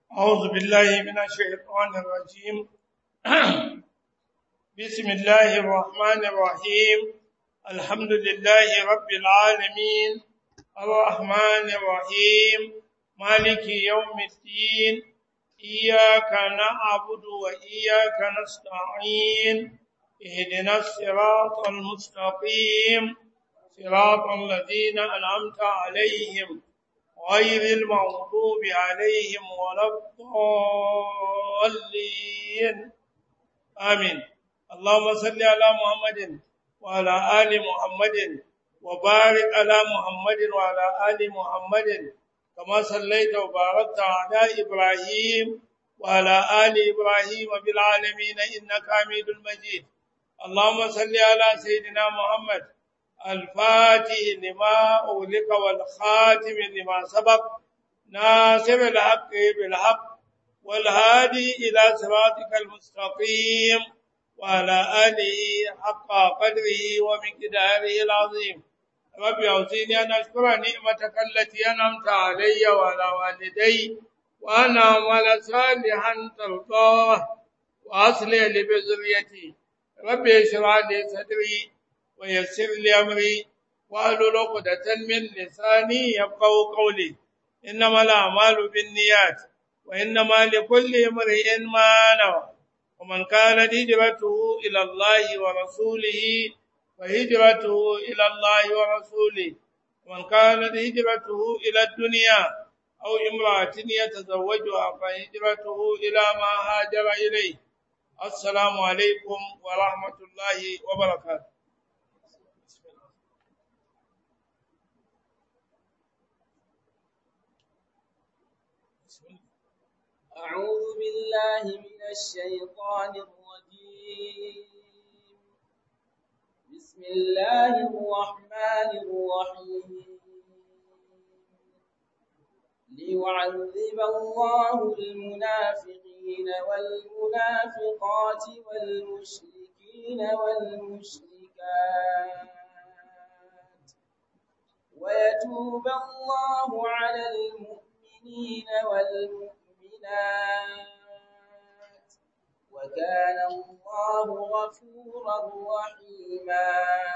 أعوذ بالله من الشيطان الرجيم بسم الله الرحمن الرحيم الحمد لله رب العالمين الرحمن الرحيم مالك يوم الدين إياك نعبد وإياك نستعين اهدنا الصراط المستقيم صراط الذين أنعمت عليهم غير المغضوب عليهم ولا الضالين آمين. اللهم صل على محمد وعلى آل محمد وبارك على محمد وعلى آل محمد كما صليت وباركت على إبراهيم وعلى آل إبراهيم بالعالمين إنك حميد مجيد. اللهم صل على سيدنا محمد الفاتح لما أغلق والخاتم لما سبق ناصر الحق بالحق والهادي إلى صراطك المستقيم وعلى آله حق قدره ومقداره العظيم. رب أوزعني أن أشكر نعمتك التي أنعمت علي وعلى والدي وأن أعمل صالحا ترضاه وأصلح لي بذريتي. رب اشرح لي صدري ويسر لي أمري واحلل عقدة من لساني يفقهوا قولي. إنما الأعمال بالنيات وإنما لكل امرئ ما نوى. ومن كانت هجرته إلى الله ورسوله فهجرته إلى الله ورسوله. ومن كانت هجرته إلى الدنيا أو امرأة يتزوجها فهجرته إلى ما هاجر إليه. السلام عليكم ورحمة الله وبركاته. أعوذ بالله من الشيطان الرجيم. بسم الله الرحمن الرحيم. ليعذب الله المنافقين والمنافقات والمشركين والمشركات ويتوب الله على المؤمنين والمؤمنات وكان الله غفورا رحيما.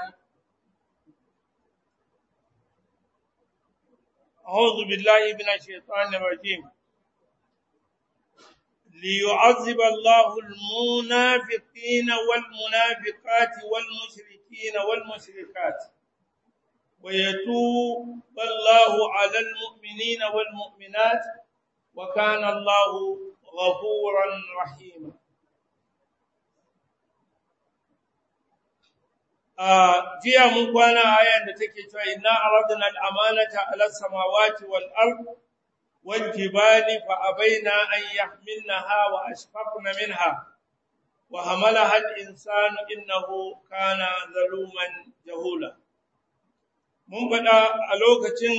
أعوذ بالله من الشيطان الرجيم. ليعذب الله المنافقين والمنافقات والمشركين والمشركات ويتوب الله على المؤمنين والمؤمنات وكان الله غفورا رحيما. jiya mun kwana ayan da take cewa inna aradna al-amanata ala samawati wal ard wal jibali fa abaina an yahmilnaha wa ashfaqna minha wa hamalaha al-insanu innahu kana zaluman jahula. Mun faɗa a lokacin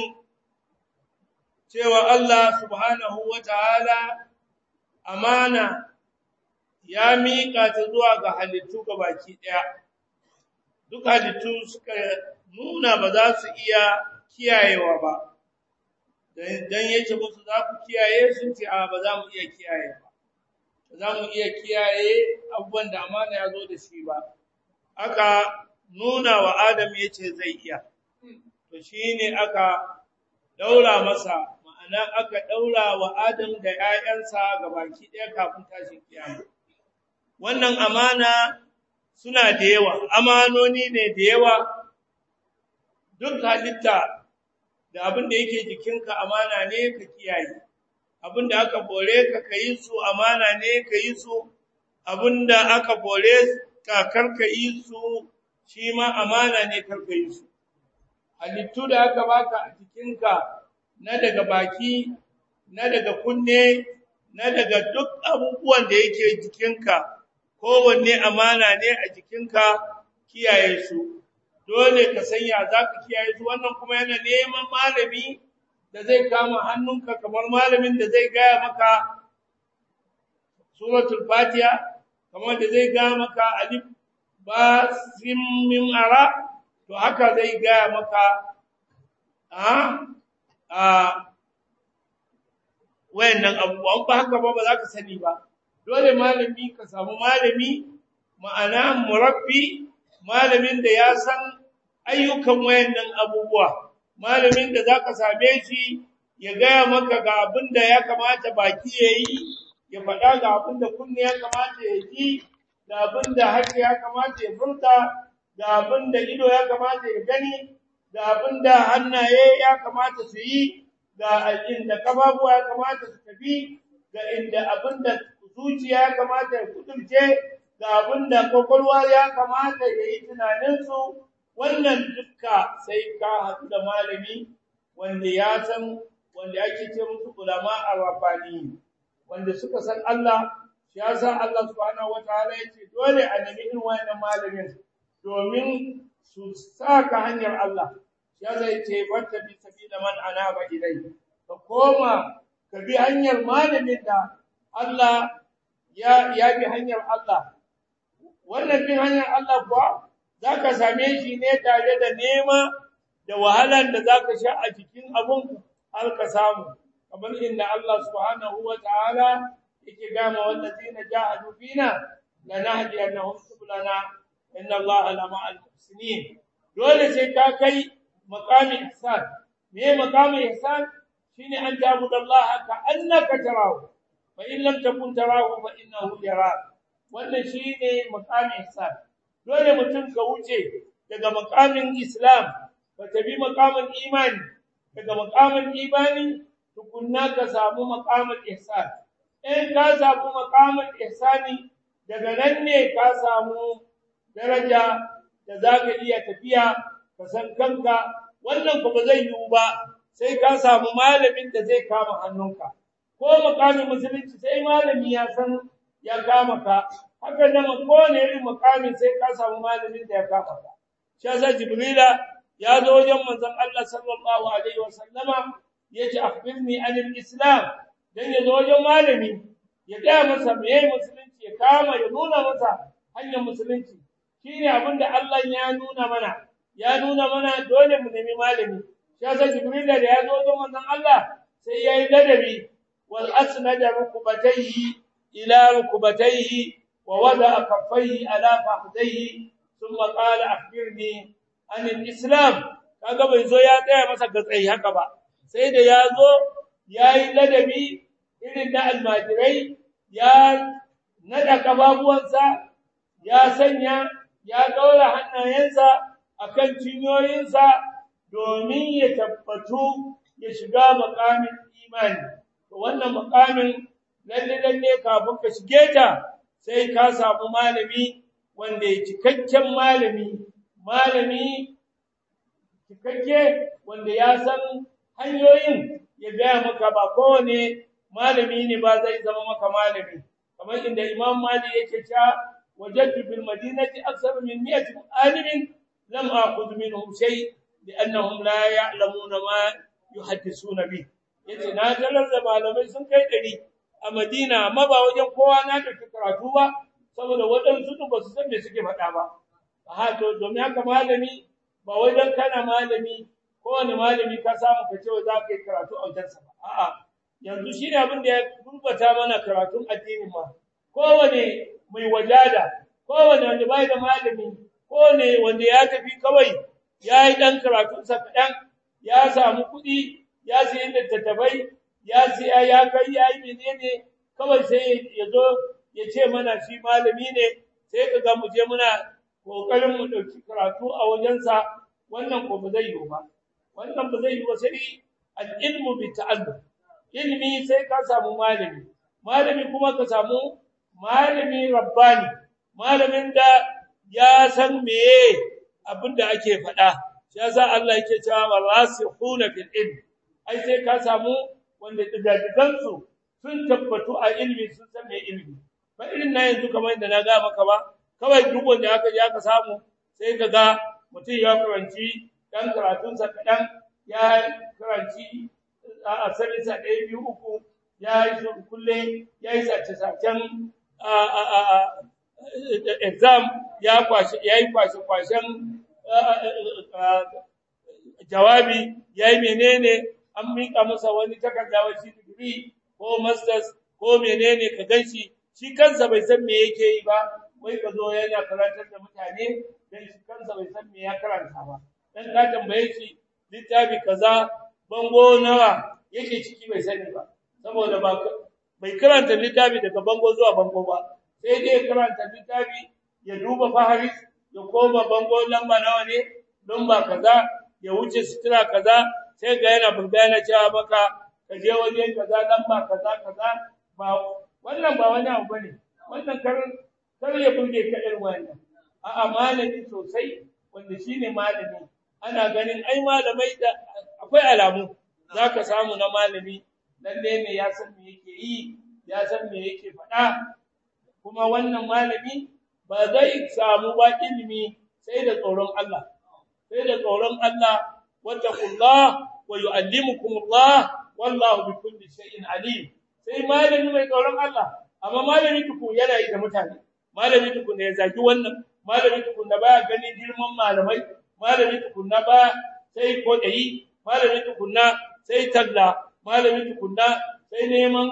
cewa Allah subhanahu wa ta'ala amana ya miƙa ta zuwa ga halittu gabaki ɗaya. Duk halittu suka nuna ba za su iya kiyayewa ba, don yake musu za ku kiyaye sun ce a ba za mu iya kiyaye ba, ba za mu iya kiyaye abubuwan da amana ya zo da shi ba. Aka nuna wa Adam ya ce zai iya, to shi ne aka ɗaura masa, ma'ana aka ɗaura wa Adam da ‘ya'yansa ga baki ɗaya kafin tashin kiyama. Wannan amana suna da yawa, amanoni ne da yawa, duk halitta da abin da yake jikinka amana ne ka kiyaye, abin da aka bore ka ka yi su amana ne ka yi su, abin da aka bore ka karka yi su shi ma amana ne karka yi su. Halittu da aka baka a jikinka na daga baki, na daga kunne, na daga duk abubuwan da yake jikinka, kowanne amana ne a jikinka kiyaye su, dole ka sanya za ka kiyaye su. Wannan kuma yana neman malami da zai kama hannunka kamar malamin da zai gaya maka suratul fatiha, kamar da zai gaya maka alif ba sim mim ara, to haka zai gaya maka wayannan abubuwa ba haka ba za ka sani ba dole malami ka samu malami ma'ana murabbi malamin da ya san ayyukan wayannan abubuwa malamin da zaka same shi ya gaya maka ga abin da ya kamata baki yayi ya faɗa ga abin da kunne ya kamata ya ji ga abin da harshe ya kamata ya furta ga abin da ido ya kamata ya gani ga abin da hannaye ya kamata su yi ga inda kafafuwa ya kamata su tafi ga inda abin da zuciya ya kamata ya kudurce ga abin da kwakwalwa ya kamata ya yi tunaninsu wannan dukka sai ka haɗu da malami wanda ya san wanda ake ce musu ulama ar-rabbani wanda suka san Allah shi ya san Allah subhanahu wataala yace dole a nemi irin wannan malamin domin su saka hanyar Allah shi ya zai ce wata bi sabila man anaba ilai ka koma ka bi hanyar malamin da Allah ya bi hanyar Allah wannan bin hanyar Allah kuwa zaka same shi ne tare da nema da wahalan da zaka sha a cikin abun har ka samu kamar inda Allah subhanahu wataala yake gama wallazina jahadu fina lanahdiyannahum subulana inna Allah lama al-muhsinin dole sai ka kai maqami ihsan me maqami ihsan shine an ta'budu Allah ka annaka tarahu fa in lam takun tarahu fa innahu yarak wannan shine maqami ihsan dole mutum ka wuce daga maqamin islam ka tabi maqamin imani daga maqamin imani tukunna ka samu maqamin ihsan in ka samu maqamin ihsani daga nan ne ka samu daraja da zaka iya tafiya ka san kanka wannan ba zai yiwu ba sai ka samu malamin da zai kama hannunka ko maqamin musulunci sai malami ya san ya kama ka haka nan kowane irin maqamin sai ka samu malamin da ya kama ka shi yasa jibrila ya zo wajen manzon Allah sallallahu alaihi wasallama yace akhbirni anil islam dan ya zo wajen malami ya ga masa meye musulunci ya kama ya nuna masa hanyar musulunci shine abinda Allah ya nuna mana dole mu nemi malami shi yasa jibril da ya zo wajen manzon Allah sai yayi ladabi wal asnada rukbatayhi ila rukbatayhi wa wada kaffayhi ala fakhidayhi thumma qala akhbirni anil islam kaga bai zo ya tsaya masa gatsayi haka ba sai da ya zo yayi ladabi irin na almajirai ya nada kababuwansa ya sanya ya daura hannayensa akan cinyoyinsa domin ya tabbatu ya shiga makamin imani to wannan makamin lalle kafin ka shige ta sai ka samu malami wanda ya cikakken malami cikakke wanda ya san hanyoyin ya gaya maka ba kowane malami ne ba zai zama maka malami kamar inda Imam Malik yake cewa wajadtu fil madinati akthar min 100 alimin lam akhudh minhum shay li'annahum la ya'lamuna ma yuhaddithuna bi yace na talar da malamai sun kai 100 a Madina amma ba wajen kowa na da karatu ba saboda wadansu ba su san me suke faɗa ba to domin haka malami ba wajen kana malami kowane malami ka samu ka ce za ka yi karatu a wajensa ba a'a yanzu shine abin da ya gurbata mana karatun addini ma kowane mai wajada kowane wanda bai da malami kowane wanda ya tafi kawai ya yi dan karatun sa kadan ya samu kuɗi ya sayi littattafai ya siya ya kai ya yi menene kawai sai ya zo ya ce mana shi malami ne sai ka ga mu je muna kokarin mu dauki karatu a wajensa wannan ko ba zai yi ba wannan ba zai yi ba sai al-ilmu bi ta'allum ilmi sai ka samu malami kuma ka samu malami rabbani malamin da ya san meye abinda ake faɗa shi yasa Allah yake cewa warasikhuna fil ilm ai sai ka samu wanda digajigansu sun tabbatu a ilmi sun san me ilmi ba irin na yanzu kamar da na ga maka ba kawai duk wanda aka je aka samu sai ka ga mutum ya karanci dan karatunsa kadan ya karanci a sanisa 1 2 3 ya yi kulle ya yi sace-sacen exam ya yi kwashe-kwashen jawabi ya yi menene an miƙa masa wani takarda wacce digiri ko masters ko menene ka ganshi shi kansa bai san me yake yi ba wai ka zo yana karantar da mutane dan shi kansa bai san me ya karanta ba dan ka tambaye shi littafi kaza bango nawa yake ciki bai sani ba saboda bai karanta littafi daga bango zuwa bango ba sai dai karanta littafi ya duba faharis ya koma bango lamba nawa ne lamba kaza ya wuce sutura kaza sai ga yana burgana cewa maka ka je wajen kaza lamba kaza ba wannan ba wani abu bane wannan kar ya burge ka irin wannan a'a malami sosai wanda shine malami ana ganin ai malamai da akwai alamu zaka samu na malami lalle ne ya san me yake yi ya san me yake faɗa kuma wannan malami ba zai samu ba ilimi sai da tsoron Allah sai da tsoron Allah wattaqullah wa yu'allimukumullah wallahu bikulli shay'in alim sai malami mai tsoron Allah amma malami tuku yana yi da mutane malami tuku ne ya zagi wannan malami tuku na baya ganin girman malamai malami tuku na ba sai kodayi malami tuku na sai talla malami tuku na sai neman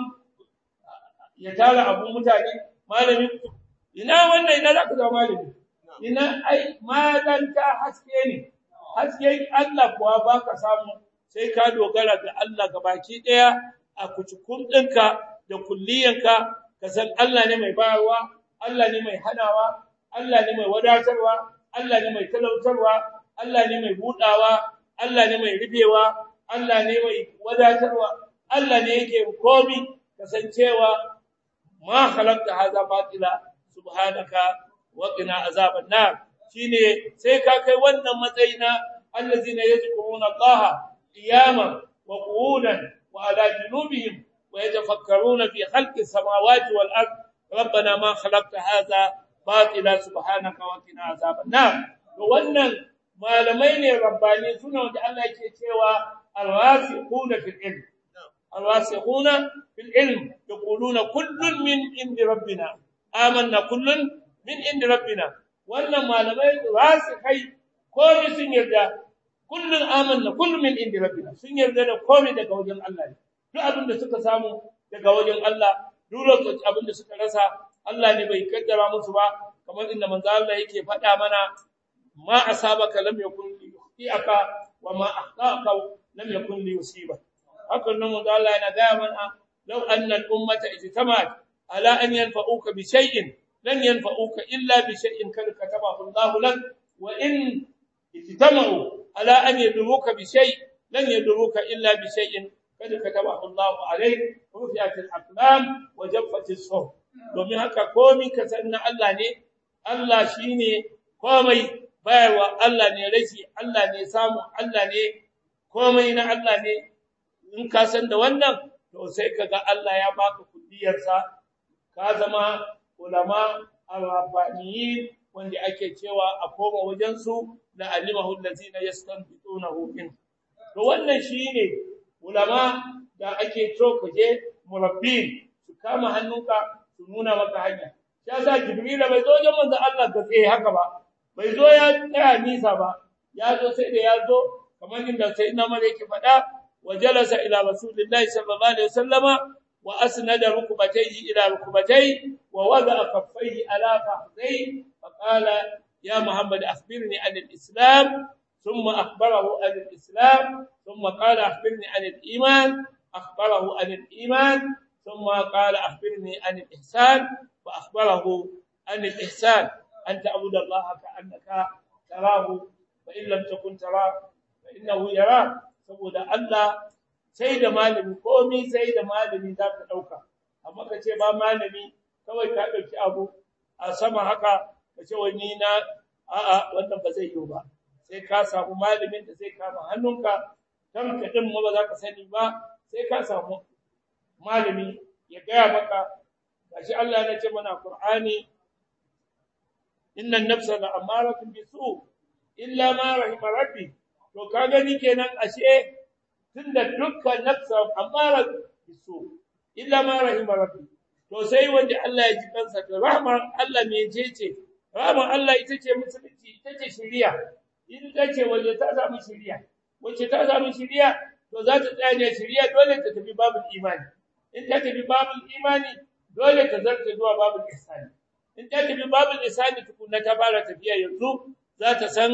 ya tara abun mutane malami ina wannan ina zaka zama malami ina ai malanta haske ne haske Allah kuwa baka samu sai ka dogara ga Allah gabaki daya a kucukun dinka da kulliyanka ka san Allah ne mai bayarwa Allah ne mai hanawa Allah ne mai wadatarwa Allah ne mai talautarwa Allah ne mai budawa Allah ne mai rufewa Allah ne mai wadatarwa Allah ne yake komi kasancewa ma khalaqta hadha batila subhanaka wa qina azaban nar shine sai ka kai wannan matsayina allazina yadhkuruna Allah qiyaman wa qu'udan wa ala junubihim wa yatafakkaruna fi khalqis samawati wal ard rabbana ma khalaqta hadha batila subhanaka wa qina azaban nar wannan malamai ne rabbani suna wanda Allah yake cewa al-wasiquna fil ilm al-wasiquna fil ilm yaquluna kullun min indi rabbina amanna kullun min indi rabbina wannan malamai wasiqai komai sun yarda kullun amanna kullun min indi rabbina sun yarda da komai daga wajen Allah ne duk abin da suka samu daga wajen Allah duk abin da suka rasa Allah ne bai kaddara musu ba kamar inda manzo Allah yake faɗa mana ma asabaka lam yakun yukhti'aka wa ma akhta'aka lam yakun liyusibaka hakan nan manzo Allah yana ga mana law anna al-ummata ijtama'at ala an yanfa'uka bi shay'in lan yanfa'uka illa bi shay'in kad katabahu Allah lak wa in ijtama'u ala an yadruka bi shay' lan yadruka illa bi shay'in kad katabahu Allah alayk rufi'at al-aqlam wa jaffat as-suhuf domin haka komai ka san Allah ne Allah shine komai bayarwa Allah ne rashi Allah ne samu Allah ne komai na Allah ne in ka san da wannan to sai kaga Allah ya baka kulliyarsa ka zama ulama al-rabbaniyin wanda ake cewa a koma wajen su la alimahu allazina yastanbitunahu min to wannan shine ulama da ake so kaje murabbin su kama hannunka su nuna maka hanya ya sa jibril bai zo wajen manzo Allah ga tsaye haka ba bai zo ya tsaya nisa ba ya zo sai da ya zo kamar inda sayyidina Umar yake faɗa وجلس إلى رسول الله صلى الله عليه وسلم وأسند ركبتيه إلى ركبتيه ووضع كفيه على فخذيه فقال يا محمد أخبرني عن الإسلام ثم أخبره عن الإسلام ثم قال أخبرني عن الإيمان أخبره عن الإيمان ثم قال أخبرني عن الإحسان فأخبره عن الإحسان أن تعبد الله كأنك تراه فإن لم تكن تراه فإنه يراك saboda Allah sai da malami komai sai da malami za ka ɗauka amma ka ce ba malami kawai ka ɗauki abu a sama haka ka ce wani na a'a wannan ba zai yi ba sai ka samu malamin da zai kama hannunka kan ka din ma ba za ka sani ba sai ka samu malami ya gaya maka gashi Allah ya ce mana Qur'ani innan nafsa la amaratun bisu illa ma rahima rabbi to ka gani kenan ashe tunda dukkan nafsa amara bisu illa ma rahima rabbi to sai wanda Allah ya ji kansa da rahmar Allah me ce rahmar Allah ita ce musulunci ita ce shari'a ita ce wanda ta samu shari'a wacce ta samu shari'a to za ta tsaya ne shari'a dole ta tafi babu imani in ta tafi babul imani dole ta zarta zuwa babul ihsani in ta tafi babul ihsani tukunna ta fara tafiya yanzu za ta san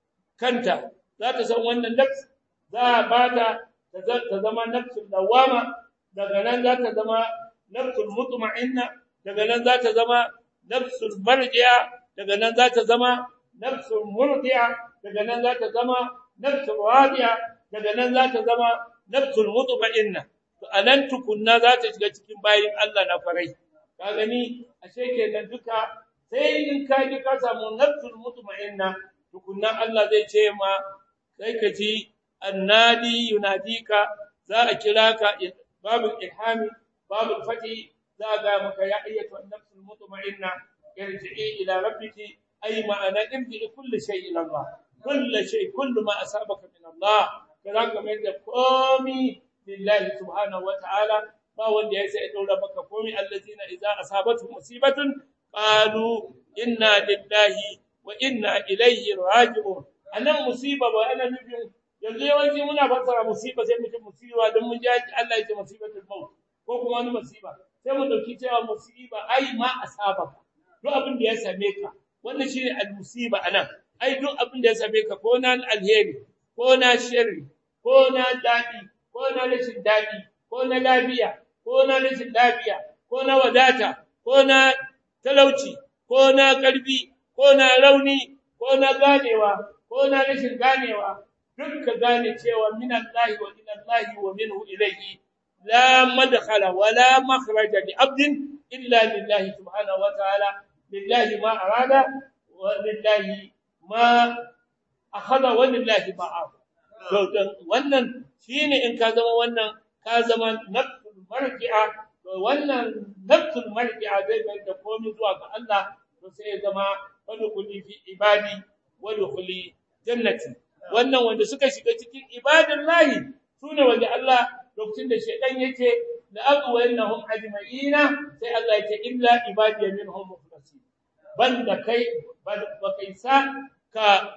kanta za ta san wannan nafs za a bata ta zama nafsul lawama daga nan za ta zama nafsul mutma'inna daga nan za ta zama nafsul marji'a daga nan za ta zama nafsul murdi'a daga nan za ta zama nafsul radi'a daga nan za ta zama nafsul mutma'inna to anan tukunna za ta shiga cikin bayin Allah na farai ka gani ashe kenan duka sai in ka ji ka samu nafsul mutma'inna tukunna Allah zai ce ma sai ka ji annadi yunadika za a kira ka babul ilhami babul fati za a ga maka ya ayyatu an-nafsul mutma'inna irji'i ila rabbiki ay ma'ana irji'i kullu shay ila Allah kullu shay kullu ma asabaka min Allah kaza kamar da komi lillahi subhanahu wa ta'ala ba wanda ya sai daura maka komi allazina idza asabatu musibatun qalu inna lillahi wa inna ilaihi raji'un anan musiba ba ana nufin yanzu yawanci muna fassara musiba sai mutum musiba don mun ji Allah ya ce musibatul maut ko kuma wani musiba sai mu dauki cewa musiba ai ma asabaka duk abin da ya same ka wannan shine al-musiba anan ai duk abin da ya same ka ko na alheri ko na sharri ko na dadi ko na rashin dadi ko na lafiya ko na rashin lafiya ko na wadata ko na talauci ko na karbi ko na rauni ko na ganewa ko na rashin ganewa duk ka gane cewa minallahi wa ilallahi wa minhu ilayhi la madkhala wa la makhraja li abdin illa lillahi subhanahu wa ta'ala lillahi ma arada wa lillahi ma akhadha wa lillahi ma afa to wannan shine in ka zama wannan ka zama nafsul marji'a to wannan nafsul marji'a zai bai da komai zuwa ga Allah to sai ya zama wadkhuli fi ibadi wadkhuli jannati wannan wanda suka shiga cikin ibadallahi sune wanda Allah lokacin da shedan yace la aqwannahum ajma'ina sai Allah yace illa ibadiy minhum mukhlasin banda kai ba kai sa ka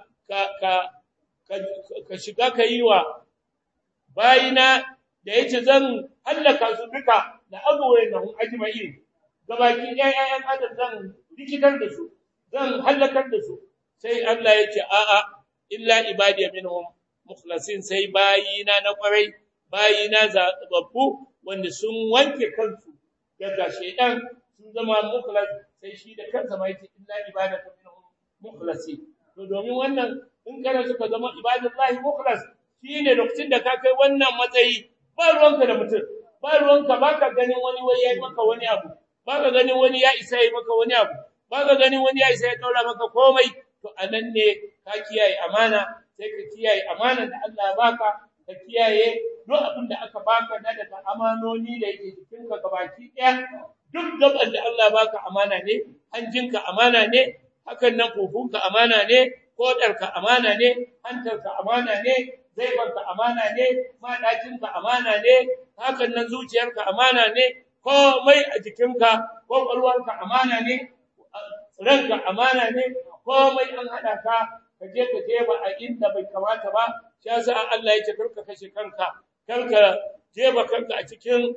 shiga kai wa bayina da yace zan hallaka su duka la aqwannahum ajma'in gabaki ɗayan adam zan rikitar da su zan halakar da su sai Allah yace a'a illa ibadiy minhum mukhlasin sai bayina na kwarai bayina zababbu wanda sun wanke kansu daga shedan sun zama mukhlas sai shi da kansa mai ce illa ibadatu minhum mukhlasin to domin wannan in kana suka zama ibadallahi mukhlas shine lokacin da ka kai wannan matsayi ba ruwanka da mutum ba ruwanka baka ganin wani wai yayi maka wani abu baka ganin wani ya isa yayi maka wani abu baka ganin wani ya isa ya daura maka komai to anan ne ka kiyaye amana sai ka kiyaye amana da Allah ya baka ka kiyaye duk abin da aka baka na daga amanoni da yake cikin ka gabaki daya duk gaban da Allah ya baka amana ne hanjinka amana ne hakan nan kofunka amana ne kodarka amana ne hantarka amana ne zaibanka amana ne madacinka amana ne hakan nan zuciyarka amana ne komai a jikinka kwakwalwarka amana ne ranka amana ne komai an hada ka je ka jeba a inda bai kamata ba shi yasa Allah ya ce karka kashe kanka karka jeba kanka a cikin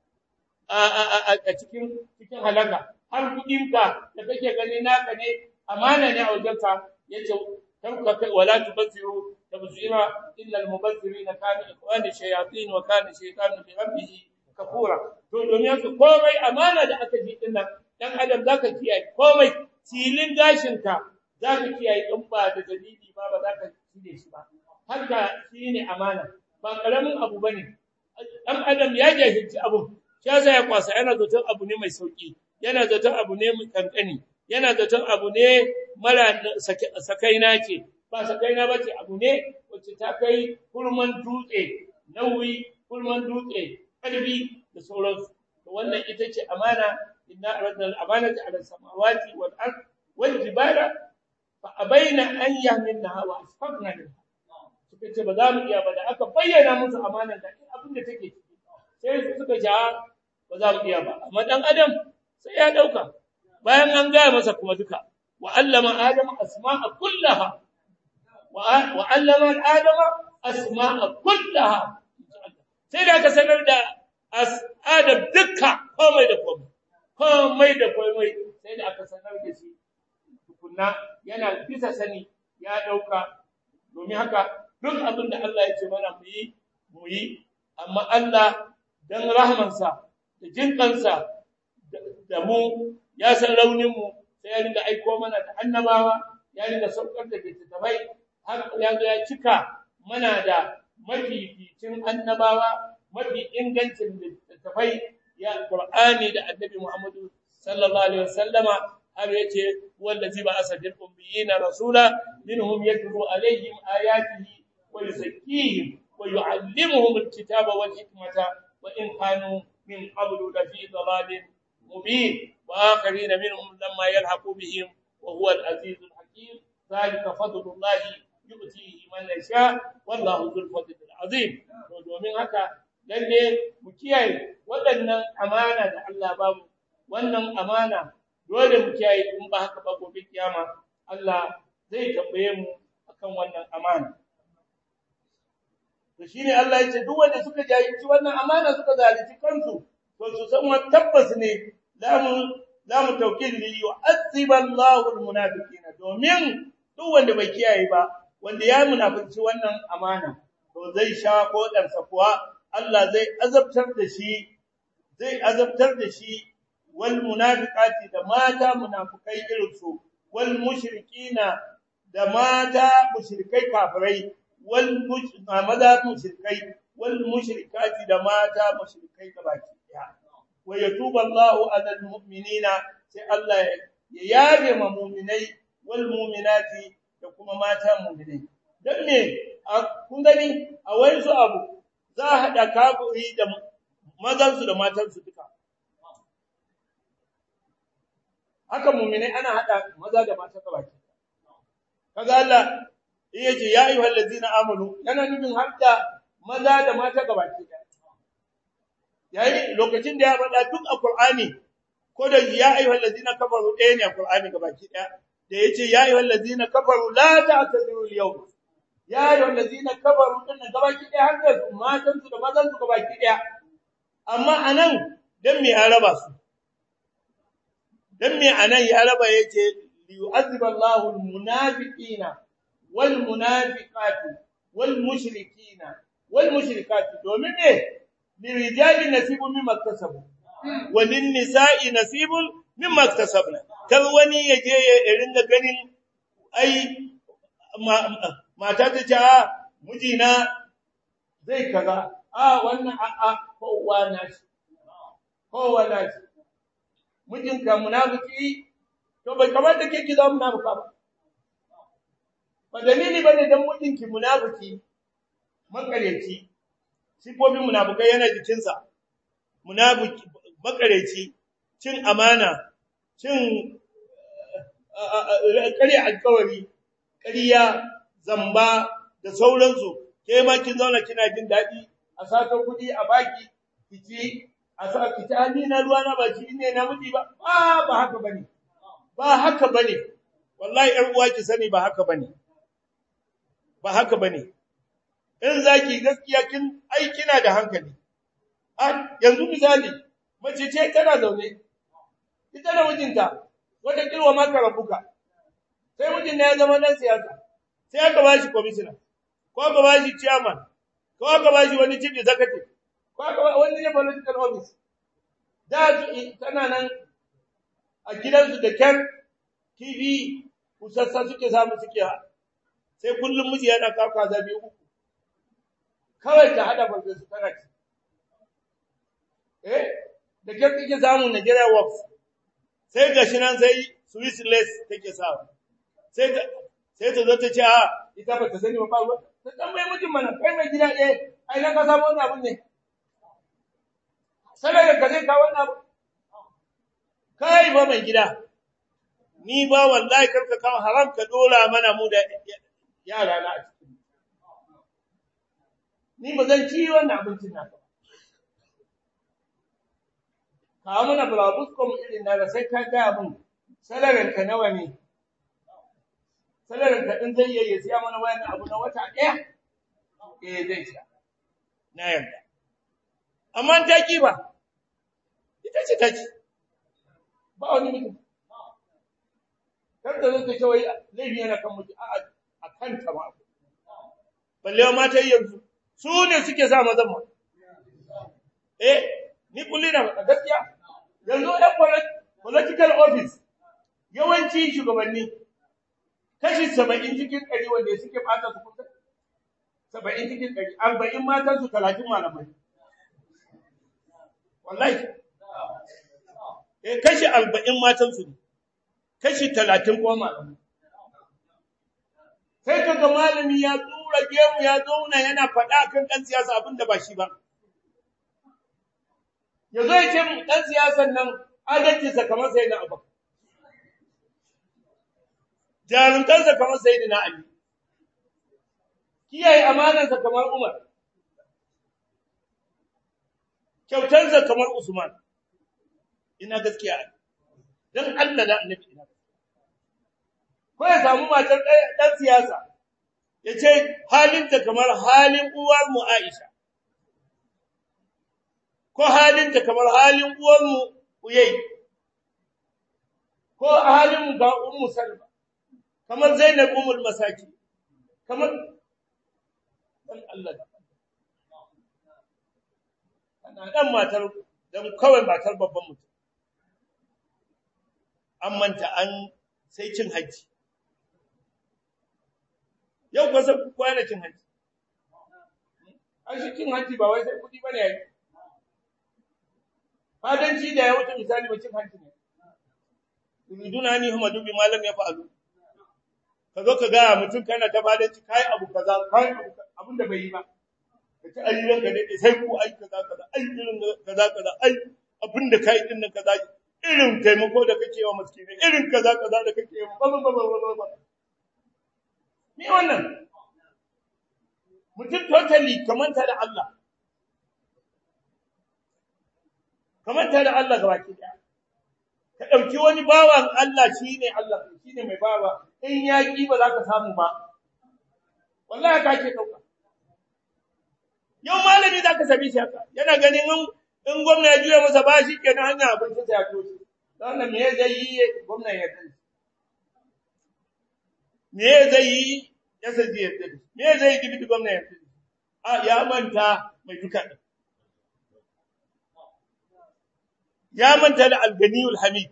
cikin halaka har kudinka da kake gani naka ne amana ne a wajenka yace karka wala tubziru tabzira illa almubazzirina kana ikhwana shayatin wa kana shaytanu bi rabbih kafura to domin haka komai amana da aka ji dinnan dan adam zaka kiyaye komai tilin gashinka zaka kiyaye in ba da dalili ba zaka kide shi ba haka shine amana ba karamin abu bane dan adam ya jahilci abu ya zai kwasa yana zaton abu ne mai sauki yana zaton abu ne mai kankani yana zaton abu ne mara sakaina ce ba sakaina bace abu ne wacce ta kai kurman dutse nauyi kurman dutse kalbi da sauransu to wannan ita ce amana inna aradna al-amanata ala samawati wal ard wal jibala fa abaina an yahmilnaha wa asfaqna minha suka ce ba za mu iya ba da aka bayyana musu amanar da abin da take ciki sai suka ja ba za mu iya ba amma dan adam sai ya dauka bayan an gaya masa kuma duka wa allama adama asma'a kullaha wa allama adama asma'a kullaha sai da aka sanar da Adam dukka komai da komai sai da aka sanar da shi tukunna yana bisa sani ya dauka domin haka duk abin da Allah ya ce mana mu yi amma Allah dan rahmansa da jinkansa da mu ya san raunin mu sai ya rinda aiko mana da annabawa ya rinda saukar da littattafai har ya zo ya cika mana da mafificin annabawa mafi ingancin littattafai ya Qur'ani da Annabi Muhammadu sallallahu alaihi wasallama har yace wallazi ba asadil ummiyina rasula minhum yatlu alaihim ayatihi wa yuzakkihim wa yuallimuhum alkitaba wal hikmata wa in kanu min qablu la fi dhalalin mubin wa akharin minhum lamma yalhaqu bihim wa huwa al-azizul hakim dhalika fadlullahi yu'tihi man yasha wallahu dhul fadlil azim to domin haka lalle mu kiyaye waɗannan amana da Allah ba mu wannan amana dole mu kiyaye in ba haka ba gobe kiyama Allah zai tambaye mu akan wannan amana to shine Allah ya ce duk wanda suka jahilci wannan amana suka zalunci kansu to su san wa tabbas ne lamu tawkil li yu'azziba Allahu al-munafiqina domin duk wanda bai kiyaye ba wanda ya munafici wannan amana to zai sha kodarsa kuwa Allah zai azabtar da shi wal munafiqati da mata munafikai irin su wal mushrikina da mata mushrikai kafirai wal maza mushrikai wal mushrikati da mata mushrikai gabaki daya wa yatubu Allahu alal mu'minina sai Allah ya yabe ma mu'minai wal mu'minati da kuma mata mu'minai dan me kun gani a wani su abu za a haɗa kafiri da mazansu da matansu duka. Haka muminai ana haɗa maza da mata ka baki. Kaga Allah iya ce ya ayyuhal ladzina amanu yana nufin har da maza da mata ka baki. Yayi lokacin da ya faɗa duk a Qur'ani ko da ya ayyuhal ladzina kafaru ɗaya ne a Qur'ani ga baki ɗaya da yace ya ayyuhal ladzina kafaru la ta'tadiru al-yawm ya yi wallazina kabaru din nan gabaki ɗaya har da matansu da mazansu gabaki ɗaya amma anan dan me ya raba su dan me anan ya raba yace li yu'azziba Allahu al-munafiqina wal munafiqati wal mushrikina wal mushrikati domin me li rijali nasibun mimma iktasabu wa lin nisa'i nasibun mimma iktasabna kar wani yaje ya rinda ganin ai mata ta ce mijina zai kaza wannan kowa na shi mijinka munafiki to bai kamata ke ki zama munafika ba dalili bane dan mijinki munafiki makareci sifofin munafikai yana jikinsa munafiki makareci cin amana cin kare alƙawari ƙariya zamba da sauransu ke ma kin zauna kina jin dadi a sato kudi a baki kici a sa kici ani na ruwa na baki ne na miji ba ba haka bane wallahi ɗan uwa ki sani ba haka bane in zaki gaskiya kina da hankali yanzu misali mace ce tana zaune ita da mijinta wata kilwa maka rabuka sai mijin ya zama dan siyasa sai aka bashi commissioner ko aka bashi chairman ko aka bashi wani chief executive ko aka wani ne political office da tana nan a gidansu da kyan TV kusassa suke samu suke sai kullum miji yana kafa zabi uku kawai ta hada barbe su tana ci da kyan kike samu Nigeria works sai gashi nan sai Swiss lace take sawa sai ta zo ta ce ita ba ta sani ba ba ta tambaye mijin mana kai mai gida ai na ka samu wannan abun ne sai ka zai ka wannan abu kai ba mai gida ni ba wallahi karka kawo haram ka dora mana mu da yara na a cikin ni ba zan ci wannan abincin naka kawo mana bulabuskom irin na sai ka ga abun salarin ka nawa ne salarin ka din zai yi siya mana wayan abu na wata ɗaya zai siya na yarda amma ta ki ba ita ce take ba wani mutum kar da zai ce wai laifi yana kan mutum a kanta ba balle mata yanzu su ne suke sa mazan ma ni kulli na gaskiya yanzu ɗan political office yawanci shugabanni kashi 70 cikin 100 wanda suke fata su kusa 70 cikin 100 40 matan su 30 malamai wallahi kashi 40 matan su ne kashi 30 kuma malamai sai kaga malami ya tura gemu ya zauna yana faɗa kan ɗan siyasa abin da ba shi ba yazo ya ce ɗan siyasan nan adalcinsa kamar sai na abu jarumtarsa kamar sayyidina Ali kiyaye amanarsa kamar Umar kyautarsa kamar Usman ina gaskiya dan Allah da Annabi ina ko ya samu matar dan siyasa yace halinta kamar halin uwar mu Aisha ko halinta kamar halin uwar mu Uyay ko halin ga Ummu Salma kamar Zainab ummul masaki kamar dan Allah ana dan matar dan kawai matar babban mutum an manta an sai cin haji yau ko sai kwana cin haji an shi cin haji ba wai sai kudi bane yayi fadanci da ya wuce misali ba cin haji ne yuriduna ni huma dubi malam ya fa'alu ka zo ka ga mutum kana ta fadanci kai abu kaza kai abin da bai yi ba kace ayyukan ka dai sai ku ai kaza kaza ai irin kaza kaza ai abin da kai din nan kaza irin taimako da kake wa miskini irin kaza kaza da kake yi ba ni wannan mutum totally kamanta da Allah kamanta da Allah gabaki daya ka dauki wani bawan Allah shine Allah shine mai bawa in yaki ba za ka samu ba wallahi ka ke dauka yau malami za ka sabi shi haka yana ganin in gwamna ya juya masa bashi kenan hanya abin sa ya toshe dan me zai yi gwamna ya tsaya me zai yi ya saji ya tsaya me zai yi dibiti gwamna ya tsaya ya manta mai duka ya manta da al-ganiyul hamid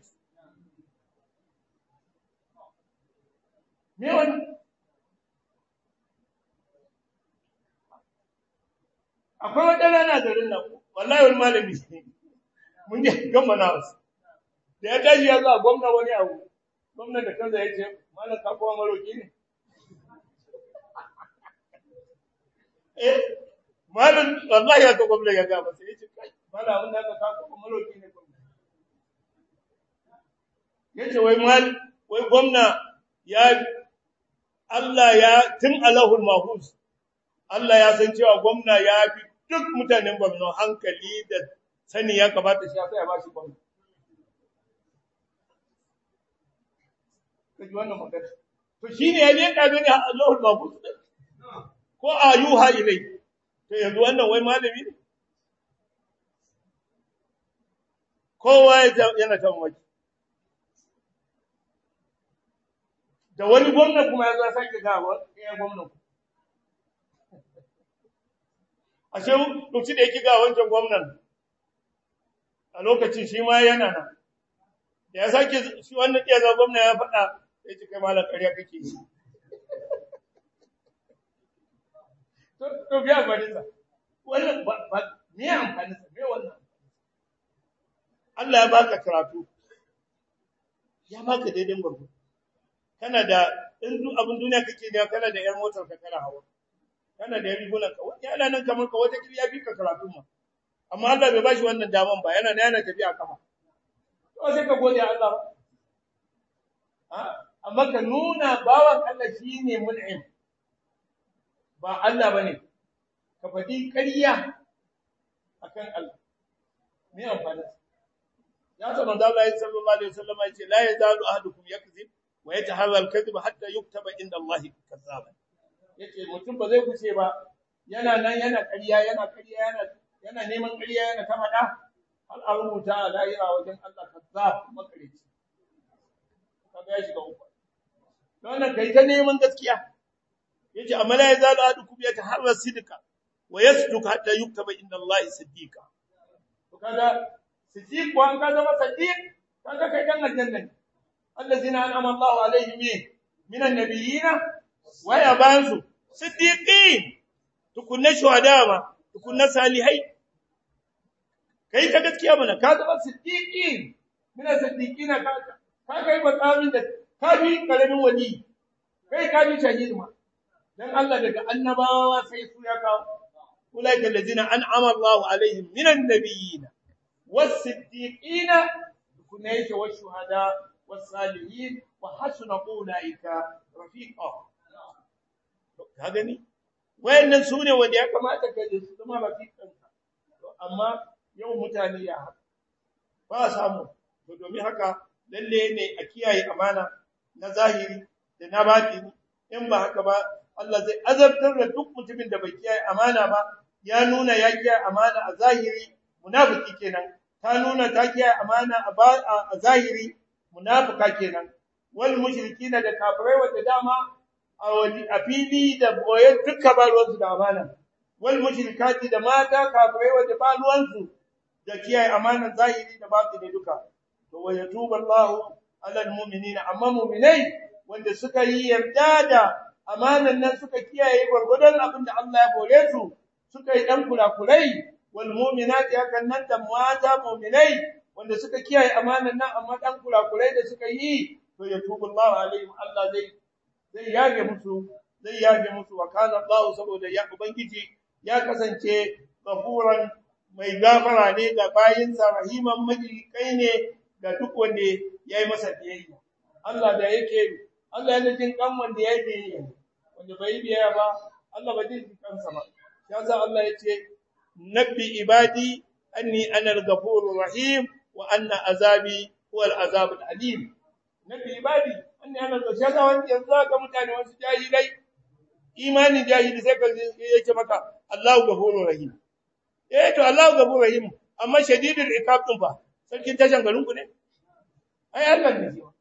me wannan akwai wata rana garin nan wallahi wani malami mun je gamba na wasu da ya tashi ya zuwa gwamna wani abu gwamna da kansa ya ce malam ka kowa maroki ne malam wallahi ya ga gwamna ya ga masa ya ce kai malam abin da ka kowa maroki ne ya ce wai gwamna ya Allah ya tun alahul mahus Allah ya san cewa gwamna ya fi duk mutanen Borno hankali da sani ya kamata shi ya ba shi gwamna. Kaji wannan magana. To shi ne ya ne ka gani Allahul Mahfuz ko ayuha ilai. To yanzu wannan wai malami ne? Kowa yana tamaki. Da wani gwamna kuma ya zo sake gawa ya gwamna. Ashe lokacin da yake ga wancan gwamnan a lokacin shi ma yana nan da ya sake shi wannan iya za gwamna ya faɗa sai ce kai malam ƙarya kake yi to biya bari sa wannan ba me amfani sa me wannan Allah ya baka karatu ya baka daidai gurgu kana da in abin duniya kake da kana da yar motar ka kana hawa kana da rigunan ka wani yana nan kamar ka wata kiriya fi ka karatu ma amma Allah bai bashi wannan daman ba yana tafiya kafa to sai ka gode Allah amma ka nuna bawan Allah shine mun'im ba Allah bane ka fadi ƙarya akan Allah me amfani ya san da Allah sallallahu alaihi wasallam ya ce la yazalu ahadukum yakzib wa yataharra al-kadhib hatta yuktaba inda Allah kadhaban yace mutum ba zai kuce ba yana nan yana ƙarya yana neman ƙarya yana ta faɗa har a rubuta a lahira wajen Allah kazzab makarici kaga ya shiga uku don nan kai ta neman gaskiya yace amma la yazalu ahadukum yataharra sidqa wa yasduq hatta yuktaba inda Allah siddiqa to kaga siddiq wa an ka zama siddiq kaga kai dan aljanna ne allazina an'ama Allah alaihim minan nabiyina wa yabansu siddiqin tukunna shuhada ma tukunna salihai kai ta gaskiya mana ka zama siddiqin minan siddiqina ka kai makamin da ka bi karamin wali kai ka bi shahid ma dan Allah daga annabawa sai su ya kawo ulaika allazina an'ama Allahu alaihim minan nabiyina was-siddiqina kunna yake wa shuhada was-salihin wa hasuna ulaika rafiqa ka gani wayannan sune wanda ya kamata ka ji su zama rafiqan amma yau mutane ya haka ba samu to domin haka lalle ne a kiyaye amana na zahiri da na batini in ba haka ba Allah zai azabtar da duk mutumin da bai kiyaye amana ba ya nuna ya kiyaye amana a zahiri munafiki kenan ta nuna ta kiyaye amana a zahiri munafika kenan wal mushrikina da kafirai wanda dama a fili da boye duka ba ruwansu da amana wal mushrikati da mata kafirai wanda ba ruwansu da kiyaye amanan zahiri da batini duka to wa yatubu Allahu ala almu'minina amma mu'minai wanda suka yi yarda da amanan nan suka kiyaye gurgudan abin da Allah ya bore su suka yi dan kurakurai wal mu'minati hakan nan da mata mu'minai wanda suka kiyaye amanan nan amma dan kurakurai da suka yi to yatubu Allahu alaihim Allah zai yage musu wa kana Allah saboda ya ubangiji ya kasance gafuran mai gafara ne ga bayinsa rahiman majikai ne ga duk wanda yayi masa biyayya Allah da yake Allah yana jin kan wanda yayi biyayya wanda bai biyayya ba Allah ba jin kansa ba yasa Allah yace nabbi ibadi anni ana al-ghafurur rahim wa anna azabi huwa al-azabul alim nabbi ibadi anni ana al-ghafurur wanda yanzu ga mutane wasu jahilai imani jahili sai ka yace maka Allahu ghafurur rahim to Allahu ghafurur rahim amma shadidul iqab din fa sarkin tashan garin ku ne ai Allah ne shi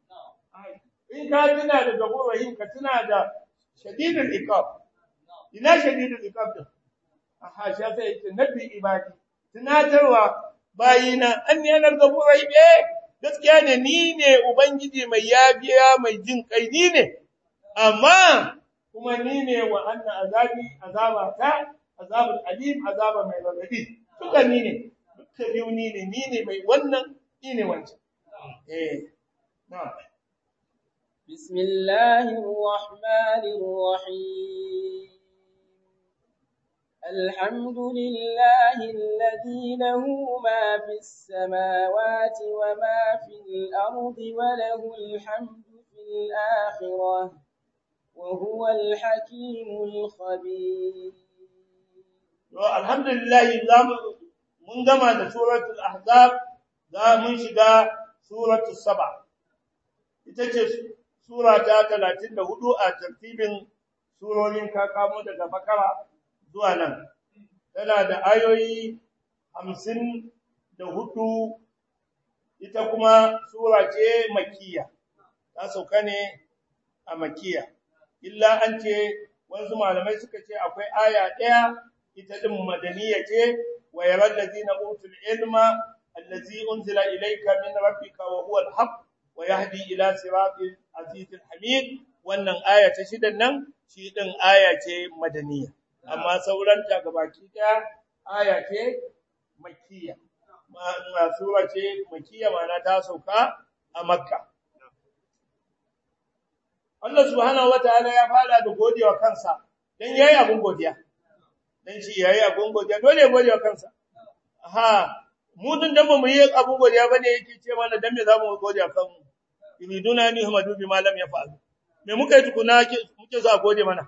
in ka tuna da ghafurur rahim ka tuna da shadidul iqab ina shadidul iqab din aha sha sai yace nabi ibadi tunatarwa bayina anni ana ghafurur rahim gaskiya ne ni ne ubangiji mai yabiya mai jin kai ni ne amma kuma ni ne wa anna azabata azabul alim azaba mai radadi duka ni ne duka biyu ni ne mai wannan ni ne wancan na'am bismillahir rahmanir rahim alhamdulillahi alladhi lahu ma fis samawati wa ma fil ardi wa lahu alhamdu fil akhirah wa huwa al-hakimul khabir alhamdulillah mun gama da suratul ahzab za mun shiga suratul saba ita ce sura ta 34 a tartibin surorin kakamo daga bakara zuwa nan tana da ayoyi 54 ita kuma sura ce makkiya ta sauka ne a makkiya illa an ce wasu malamai suka ce akwai aya ɗaya ita din madaniya ce wa yaral ladina utul ilma allazi unzila ilayka min rabbika wa huwa al-haq wa yahdi ila siratil azizil hamid wannan aya ta shidan nan shi din aya ce madaniya amma sauran ta gabaki ta aya ce makkiya ma sura ce makkiya ma'ana ta sauka a makka Allah subhanahu wataala ya fara da godewa kansa dan yayi abun godiya dan shi yayi abun godiya dole godewa kansa mu dun dan mu yi abun godiya bane yake ce mana dan me zamu godiya kanmu yuriduna ni hamadu bi malam ya fa'al me muka yi tukuna muke so a gode mana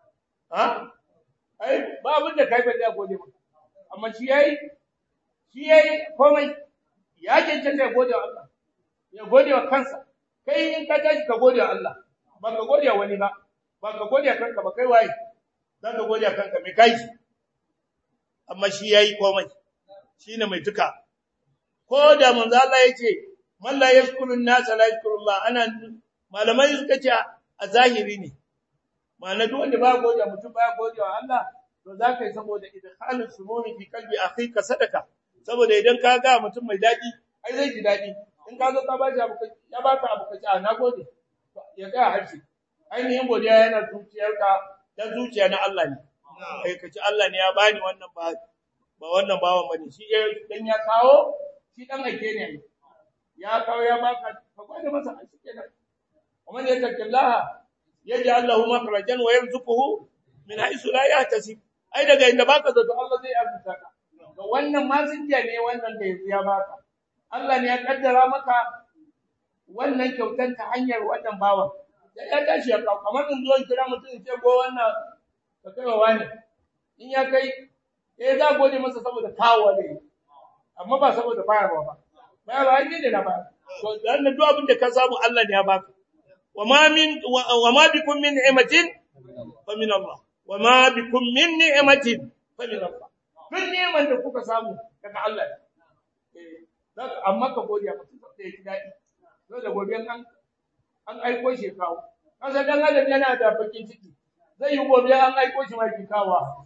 ai ba abin da kai ba da gode mana amma shi yayi komai ya cancanta ya gode wa Allah ya gode wa kansa kai in ka tashi ka gode wa Allah ba ka gode wa wani ba ba ka gode kanka ba kai waye dan ka gode kanka me kai amma shi yayi komai shine mai duka ko da manzo Allah yace man la yashkurun nas la yashkurullah ana malamai suka ce a zahiri ne ma'ana duk wanda ba godiya mutum ba godiya wa Allah to zaka yi saboda idkhalus sururi fi qalbi akhika sadaka saboda idan ka ga mutum mai dadi ai zai ji dadi in ka zo ka ba shi abu ya baka abu ka ce na gode ya ga harshe ainihin godiya yana zuciyarka dan zuciya na Allah ne kai ka ce Allah ne ya bani wannan ba wannan bawan bane shi dan ya kawo shi dan ake ne ya kawo ya baka ka gode masa a cikin nan ومن يتق الله يجعل له مخرجا ويرزقه من حيث لا يحتسب ai daga inda baka zato Allah zai arzuta ka to wannan ma zinja ne wannan da ya baka Allah ne ya kaddara maka wannan kyautar ta hanyar wannan bawan sai ya tashi ya kawo kamar in zo kira mutum ce go wannan ka kai wa wani in ya kai za gode masa saboda kawo ne amma ba saboda bayarwa ba bayarwa ne da ba to dan duk abin da ka samu Allah ne ya baka وما بكم من نعمة فمن الله وما بكم من نعمة فمن الله kun neman da kuka samu daga Allah amma ka godiya mutum da yake dadi to da godiyan an aiko shi kawo kasa dan adam yana da bakin ciki zai yi godiya an aiko shi mai kawa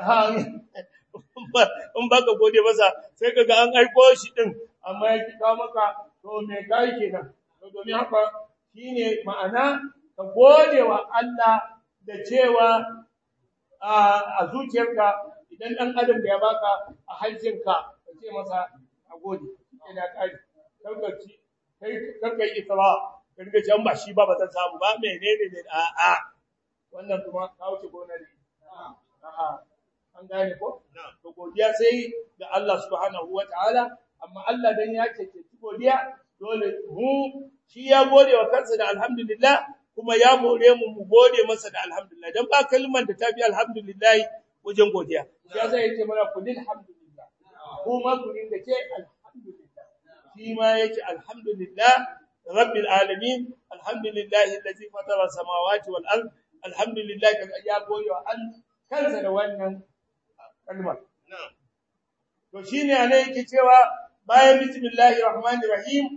in baka gode masa sai kaga an aiko shi din amma ya kawo maka to me kai kenan to domin haka shine ma'ana ka gode wa Allah da cewa a zuciyarka idan dan adam da ya baka a hancinka ka ce masa a gode ina kai karkaci kai isra karka ce an ba shi ba zan samu ba menene ne a wannan kuma ka wuce gona ne an gane ko to godiya sai ga Allah subhanahu wataala amma Allah dan ya ce godiya dole mu shi ya gode wa kansa da alhamdulillah kuma ya more mu gode masa da alhamdulillah dan ba kalmar da tafi alhamdulillah wajen godiya ya zai yake mana kulil alhamdulillah kuma ku dinga ce alhamdulillah shi ma yake alhamdulillah rabbil alamin alhamdulillah allazi fatara samawati wal ard alhamdulillah ya gode wa kansa da wannan kalmar to shine ne yake cewa bayan bismillahir rahmanir rahim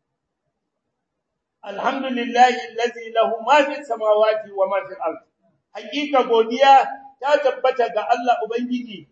alhamdulillahi allazi lahu ma fi samawati wa ma fi al-ard hakika godiya ta tabbata ga Allah ubangiji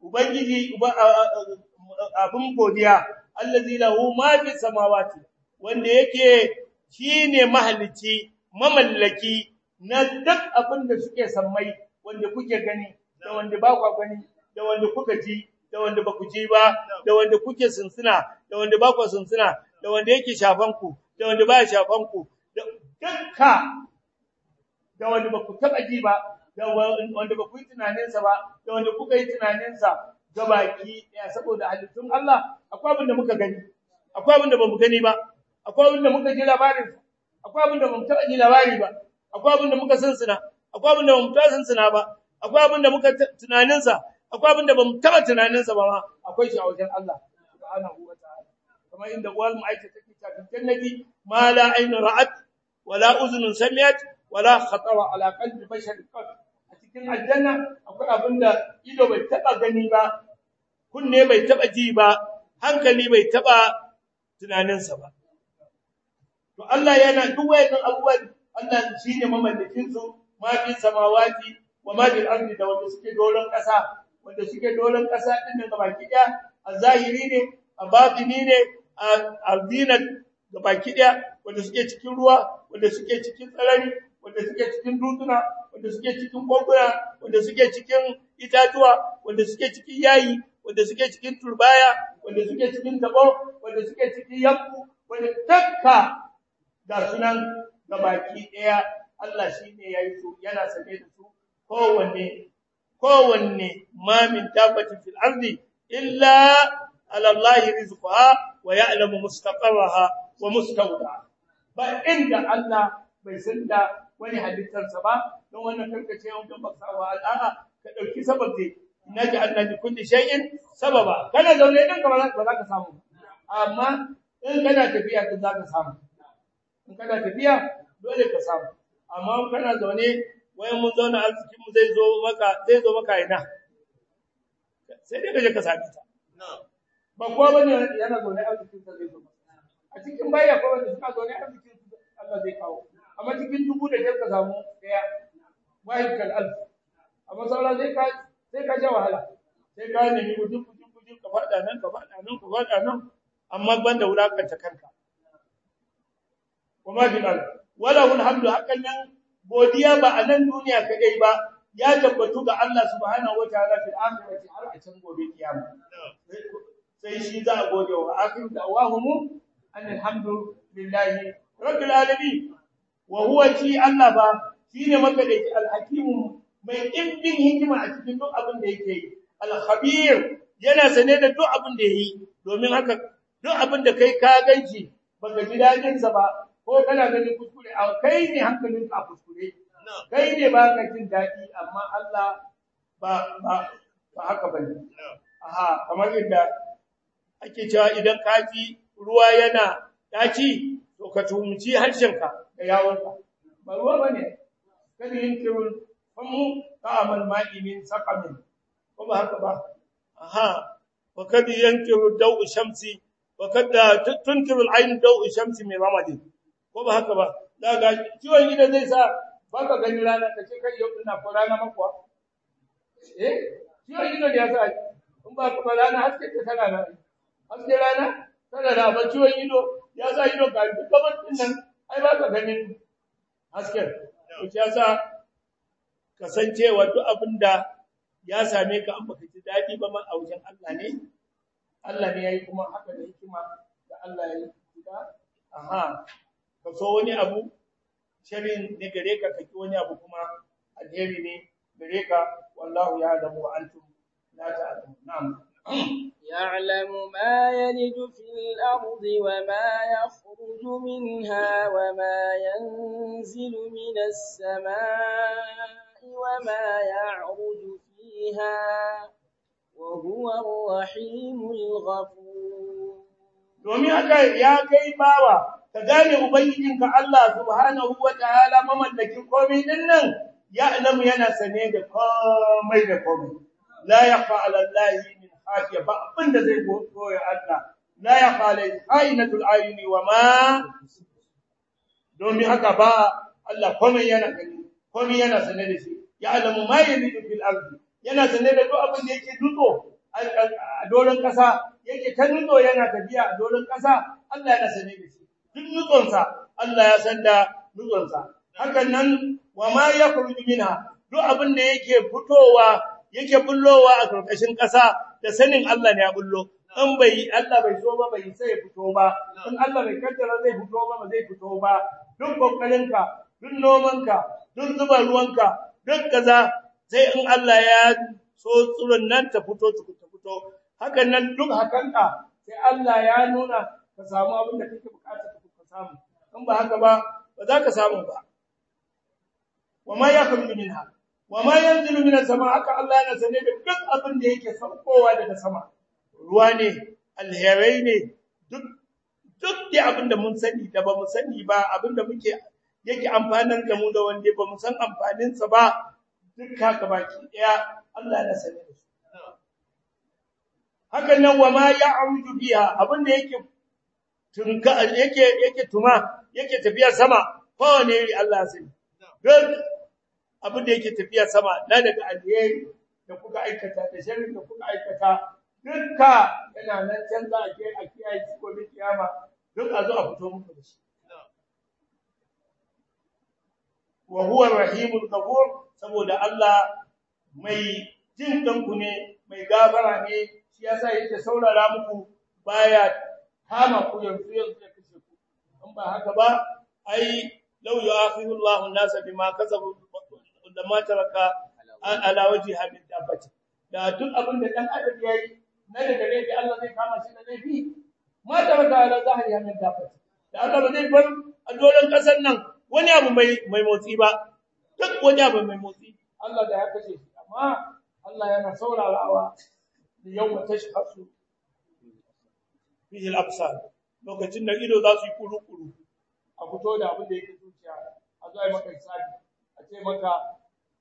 abun godiya allazi lahu ma fi samawati wanda yake shine mahalicci mamallaki na duk abin da suke sammai wanda kuke gani da wanda ba ku gani da wanda kuka ji da wanda ba ku ji ba da wanda kuke sunsuna da wanda ba ku sunsuna da wanda yake shafan ku da wanda ba ya shafan ku dukka da wanda ba ku taba ji ba da wanda ba ku yi tunaninsa ba da wanda kuka yi tunaninsa gabaki ya saboda halittun Allah akwai abin da muka gani akwai abin da ba mu gani ba akwai abin da muka ji labarin akwai abin da ba mu taba ji labari ba akwai abin da muka sansuna akwai abin da ba mu taba sansuna ba akwai abin da muka tunaninsa akwai abin da ba mu taba tunaninsa ba ma akwai shi a wajen Allah subhanahu wa ta'ala kamar inda uwar mu aisha take ta jannati ma la ayn ra'at wala uzunun sami'at wala khatara ala qalbi bashar a cikin aljanna akwai abinda ido bai taba gani ba kunne bai taba ji ba hankali bai taba tunaninsa ba to Allah yana duk wayannan abubuwan Allah shine mamallakin su ma fi samawati wa ma fil ardi da wanda suke doron kasa din nan gabaki daya a zahiri ne a batini ne a dinan gabaki daya wanda suke cikin ruwa wanda suke cikin tsarari wanda suke cikin dutuna wanda suke cikin koguna wanda suke cikin itatuwa wanda suke cikin yayi wanda suke cikin turbaya wanda suke cikin tabo wanda suke cikin yanku wanda takka ga sunan gabaki daya Allah shine yayi su yana sane da su kowanne ma min dabbatin fil ardi illa ala Allah rizquha wa ya'lamu mustaqarraha wa mustawdaha ba inda Allah bai san da wani halittarsa ba don wannan karkace wajen baksawa al'aha ka dauki sababi naji Allah bi kulli shay'in sababa kana zaune din ka ba za ka samu amma in kana tafiya din za ka samu in kana tafiya dole ka samu amma kana zaune wayan mun zauna arzikin mu zai zo maka ina sai dai kaje ka sami ta ba kowa bane yana zaune arzikin sa zai zo a cikin bayya ko wanda suka zaune arzikin su Allah zai kawo amma cikin dubu da ka samu daya wahid kal alf amma sauran sai ka ja wahala sai ka nemi gudun ka fada nan amma banda wulakanta kanka kuma bilal walahu alhamdu hakan nan godiya ba a nan duniya kadai ba ya tabbatu ga Allah subhanahu wataala fil akhirati har a can gobe kiyama sai shi za a gode wa akhir da'wahum alhamdulillahi rabbil alamin wa huwa shi Allah ba shine makadaici alhakim mai dimbin hikima a cikin duk abin da yake yi alkhabir yana sane da duk abin da yayi domin haka duk abin da kai ka ganci baka ji dadin sa ba ko kana ganin kuskure a kai ne hankalin ka kuskure kai ne ba ka jin dadi amma Allah ba haka bane aha kamar yadda ake cewa idan ka ji ruwa yana daci to ka tumci harshenka da yawonka ba ruwa bane kada yin kirul famu ta'amal ma'i min saqamin ko ba haka ba aha wa kad yankiru daw'u shamsi wa kad tunkiru al-ayn daw'u shamsi min ramadi ko ba haka ba daga ciwon ido zai sa baka gani rana kace kai yau ina ko rana makwa ciwon ido da ya sa in ba ka rana haske ta tana nan haske rana tana da ba ciwon ido ya sa ido ka gaban din nan ai ba ka ganin haske to ya sa kasancewa duk abinda ya same ka an baka ji dadi ba man a wajen Allah ne Allah ne yayi kuma haka da hikima da Allah yayi da aha ka so wani abu sharri ne gare ka kaki wani abu kuma alheri ne gare ka wallahu ya'lamu wa antum la ta'lamun na'am يعلم ما يلج في الأرض وما يخرج منها وما ينزل من السماء وما يعرج فيها وهو الرحيم الغفور domin haka ya kai bawa ka gane ubangijinka Allah subhanahu wataala mamallakin komai din nan ya alamu yana sane da komai da komai la yakhfa ala allahi min khafiya ba abinda zai goya Allah la yakhfa alayhi khaynatul ayni wa ma domin haka ba Allah komai yana gani komai yana sane da shi ya alamu ma yalidu fil ardi yana sane da duk abin da yake dutso a doron kasa yake ta nutso yana tafiya a doron kasa Allah yana sane da shi duk nutsonsa Allah ya san da nutsonsa hakan nan wa ma yakhruju minha duk abin da yake fitowa yake bullowa a karkashin kasa da sanin Allah ne ya bullo in bai Allah bai so ba bai sai ya fito ba in Allah bai kaddara zai fito ba zai fito ba duk kokarinka duk nomanka duk zuba ruwanka duk kaza sai in Allah ya so tsurun nan ta fito hakan nan duk hakanka sai Allah ya nuna ka samu abin da kake bukata ka samu in ba haka ba ba za ka samu ba wama yakhruju minha wama yanzilu minas sama haka Allah yana sane da duk abin da yake saukowa daga sama ruwa ne alherai ne duk da abin da mun sani da ba mu sani ba abin da muke yake amfanar da mu da wanda ba mu san amfanin sa ba duk haka baki daya Allah yana sane da su hakan nan wama ya'ruju biha abin da yake tunka yake tuma yake tafiya sama kowane iri Allah sani duk abin da yake tafiya sama na daga alheri da kuka aikata da sharri da kuka aikata dukka yana nan can za a kiyaye shi ko kiyama duk a zo a fito muku da shi wa huwa ar-rahimul ghafur saboda Allah mai jin danku ne mai gafara ne shi yasa yake saurara muku baya kama ku yanzu ya kashe ku in ba haka ba ai law yu'akhiru Allahu an-nasa bima kasabu lamma taraka ala wajhiha min dabbati da duk abin da dan adam yayi na da dare da Allah zai kama shi da laifi ma taraka ala zahriha min dabbati da Allah ba zai bar a doron kasar nan wani abu mai motsi ba duk wani abu mai motsi Allah da ya kashe shi amma Allah yana saurarawa da yawma tashhasu fihi al-absar lokacin da ido za su yi kuru-kuru a fito da abin da yake zuciya a zo ai maka hisabi a ce maka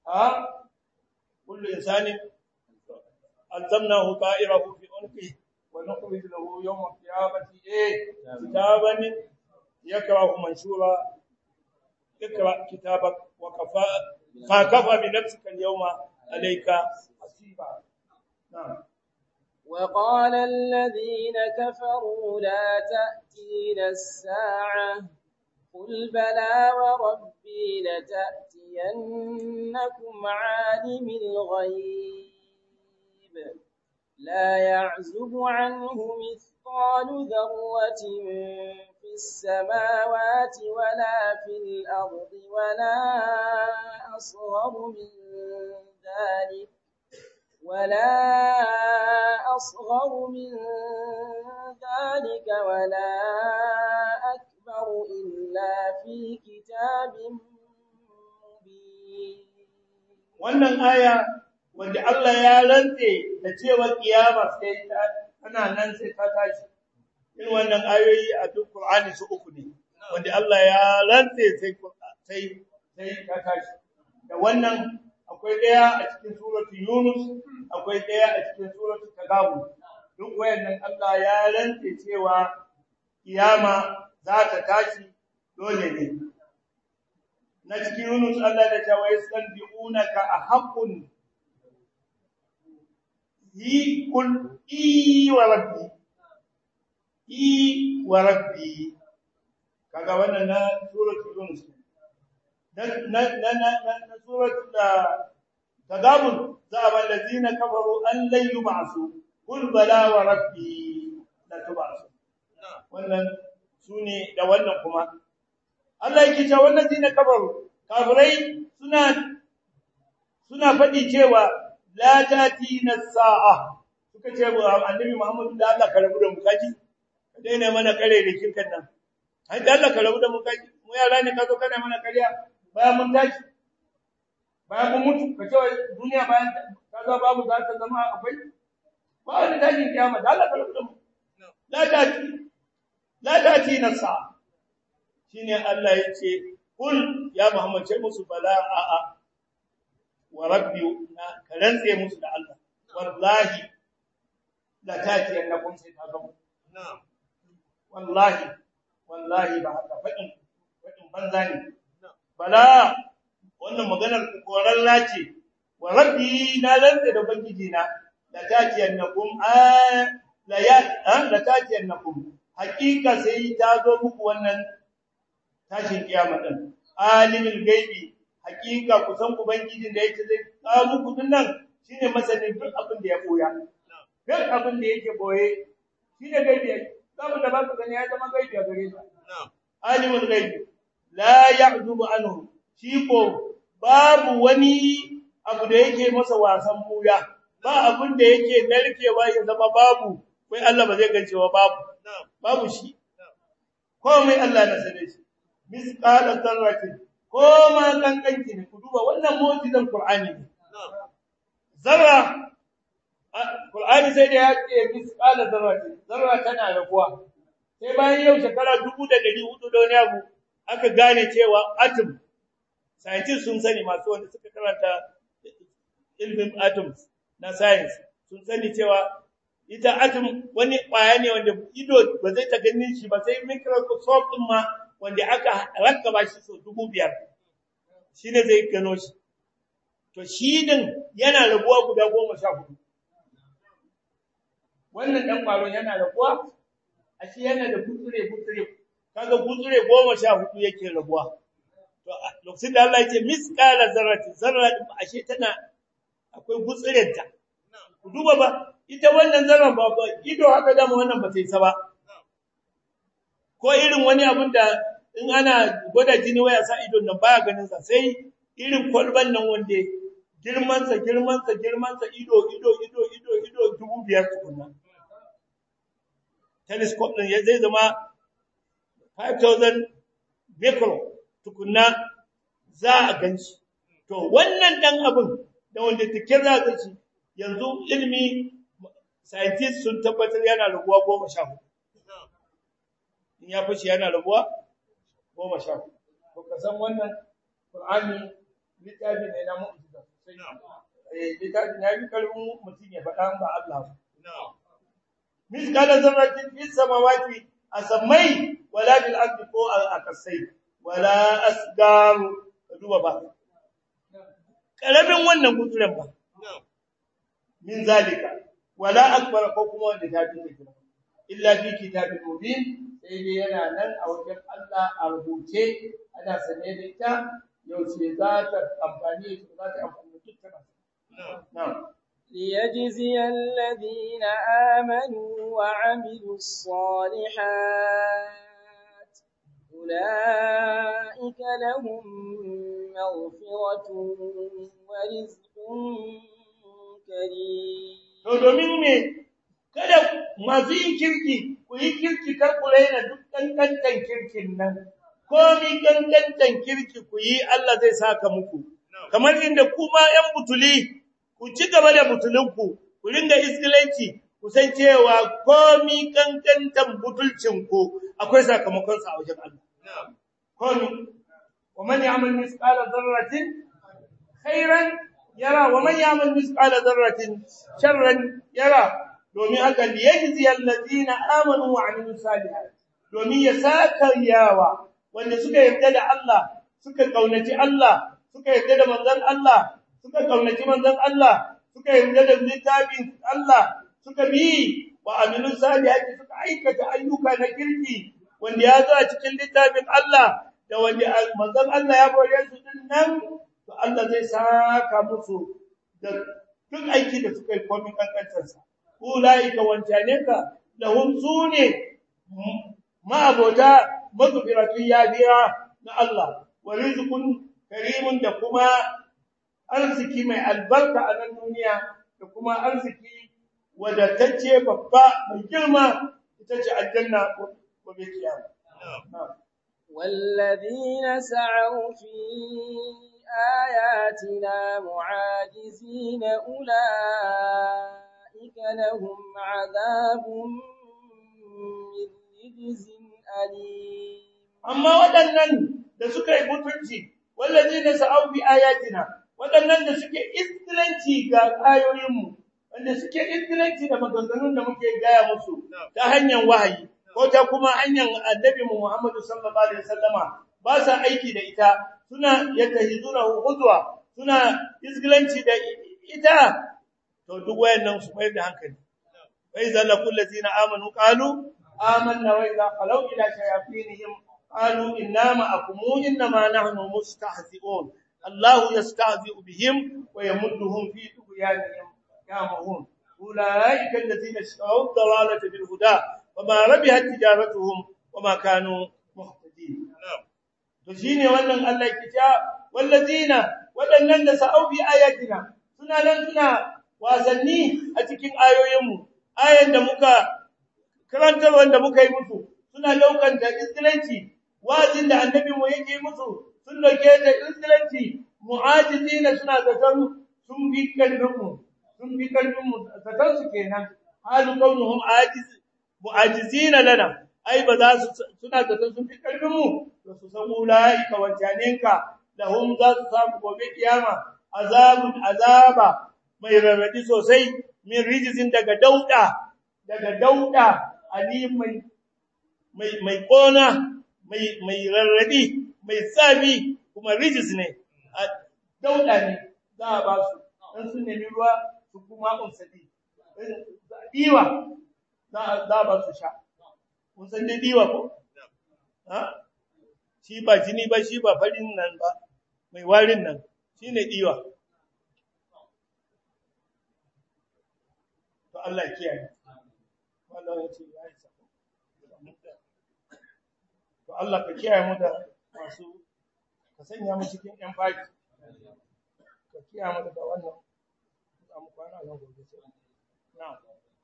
kullu insani alzamnahu ta'irahu fi unqi ونخرج له يوم القيامة كتابا يقرأه منشورا اقرأ كتابك فكفى بنفسك اليوم عليك حسيبا. نعم. وقال الذين كفروا لا تأتينا الساعة قل بلى وربي لتأتينكم عالم الغيب لا يعزب عنه مثقال ذرة في السماوات ولا في الأرض ولا أصغر من ذلك ولا أكبر إلا في كتاب مبين. wannan aya wanda Allah ya rantse da cewa kiyama sai ana nan sai ta tashi. Irin wannan ayoyi a duk Qur'ani su uku ne wanda Allah ya rantse sai ta tashi. Da wannan akwai daya a cikin suratul Yunus, akwai daya a cikin suratul Tagabun. Duk wayannan Allah ya rantse cewa kiyama za ta tashi dole ne. Na cikin Yunus Allah da cewa yastanbi'unaka ahaqqun kul wa rabbi kaga wannan na suratul Yunus na suratul Tagabun za a ballazina kafaru an lan yub'asu qul bala wa rabbi la tub'asu. Wannan sune da wannan kuma Allah yake cewa wallazina kafaru kafirai suna faɗi cewa la tatina sa'a suka ce annabi Muhammad da Allah ka rabu da mu kaji ka daina mana kare da kinkan nan ai da Allah ka rabu da mu kaji mu yara ne ka zo kana mana kariya bayan mun tashi bayan mun mutu ka ce duniya bayan ka zo babu za ta zama akwai ba wani tashin kiyama da Allah ka rabu da mu la tatina sa'a shine Allah yace kul ya Muhammad ce musu bala a'a wa rabbi na karantse musu da Allah wallahi la tatiyannakum sai ta gamu wallahi ba haka fadin banza ne bala wannan maganar koralla ce wa rabbi na rantse da bangiji na la tatiyannakum la tatiyannakum hakika sai ta zo muku wannan tashin kiyama din alimul gaibi hakika kusan ubangijin da yake zai kawo muku dinnan shine masanin duk abin da ya boya duk abin da yake boye shine gaibi saboda da baka gani ya zama gaibi a gare ka alimul gaibi la ya'zubu anhu shi ko babu wani abu da yake masa wasan buya ba abin da yake narkewa ya zama babu kai Allah ba zai gancewa babu shi komai Allah na sane shi misqala zarratin ko ma kankanki ne ku duba wannan mu'jizan Qur'ani ne zarra Qur'ani sai da ya ce misqala zarratin zarra tana rabuwa sai bayan yau shekara 1400 da wani abu aka gane cewa atom scientists sun sani masu wanda suka karanta ilmin atoms na science sun sani cewa ita atom wani kwaya ne wanda ido ba zai ta ganin shi ba sai microscope din ma wanda aka rakkaba shi so 5000 shine zai gano shi to shi din yana rabuwa guda 14 wannan dan kwaron yana rabuwa ashe yana da gutsure kaga gutsure 14 yake rabuwa to lokacin da Allah yake misqala zarrati zarra ashe tana akwai gutsirenta ku duba ba ita wannan zarran ba ido haka dama wannan ba sai sa ba ko irin wani abun da in ana gwada jini waya sa idon nan baya ganin sa sai irin kwalban nan wanda girman sa ido 5,000 tukunna telescope din zai zama 5,000 micro tukunna za a ganci to wannan dan abun da wanda take za ka ci yanzu ilimi scientists sun tabbatar yana rabuwa 14 in ya fice yana rabuwa 14 to ka san wannan Qur'ani littafi ne na mu'jiza sai littafi ne bi kalmun mutum ya faɗa ba Allah misqala zarratin fis samawati asamai wala bil ardi ko akasai wala asgar duba ba karamin wannan gutsuren ba min zalika wala akbar ko kuma wanda ta fi kira illa fi kitabin mubin sai dai yana nan a wajen Allah a rubuce ana sane da ita yaushe za ta amfani za ta amfani dukkan na'am ليجزي الذين آمنوا وعملوا الصالحات أولئك لهم مغفرة ورزق كريم. domin me kada masu yin kirki ku yi kirki kar ku raina duk kankantan kirkin nan komi kankantan kirki ku yi Allah zai saka muku kamar inda kuma ƴan butuli ku ci gaba da butulinku ku ringa iskilanci ku san cewa komi kankantan butulcinku akwai sakamakon sa a wajen Allah komi wa man ya'mal misqala dharratin khairan yara wa man ya'mal misqala dharratin sharran yara domin haka liyajzi alladhina amanu wa 'amilus salihat domin ya saka yawa wanda suka yarda da Allah suka kaunaci Allah suka yarda da manzon Allah suka kaunaci manzon Allah suka yarda da littafin Allah suka bi wa 'amilus salihat suka aikata ayyuka na kirki wanda ya zo a cikin littafin Allah da wanda manzon Allah ya bayar su din nan to Allah zai saka musu da duk aiki da suka yi komai kankantarsa ulaika wancaneka lahum sune ma'abota maghfiratun yabiya na Allah wa rizqun karimun da kuma arziki mai albarka a nan duniya da kuma arziki wadatacce babba mai girma ita ce aljanna gobe kiyama والذين سعوا في آياتنا معاجزين أولئك لهم عذاب من رجز أليم. أما waɗannan da suka yi mutunci wallazina sa'u bi ayatina waɗannan da suke istilanci ga ayoyinmu wanda suke istilanci da maganganun da muke gaya musu ta hanyar wahayi ko ta kuma hanyar annabi Muhammad sallallahu alaihi wasallama ba sa aiki da ita suna yatahizuna huzwa suna isgilanci da ita to duk wayannan su mai da hankali fa iza laqul ladina amanu qalu amanna wa idza qalu ila shayatinihim qalu inna ma'akum inma nahnu mustahzi'un Allah yastahzi'u bihim wa yamudduhum fi tughyanihim yamahun ulaika alladhina ishtaraw ad-dalalata bil huda wama rabihat tijaratuhum wama kanu muhtadin to shine wannan Allah yake cewa wallazina wadannan da sa'u bi ayatina suna nan suna wasanni a cikin ayoyinmu ayan da muka karanta wanda muka yi musu suna daukan da istilanci wazin da annabi mu yake musu sun dauke da istilanci mu'ajizina suna zaton sun bi kalbinmu zaton su kenan halu kaunuhum mu'ajizina lana ai ba za su suna zaton sun fi kalbinmu to su san ulaika wancanenka lahum za su samu gobe kiyama azaba mai rarradi sosai min rijizin daga dauda alim mai kona mai rarradi mai sabi kuma rijiz ne dauda ne za a ba su dan sun nemi ruwa su kuma unsadi diwa za a ba su sha kun san dai diwa ko ha shi ba jini ba shi ba farin nan ba mai warin nan shine diwa to Allah ya kiyaye wallahi ya ce ya isa to Allah ka kiyaye mu da masu ka sanya mu cikin yan faki ka kiyaye mu daga wannan mu kwana nan gobe na'am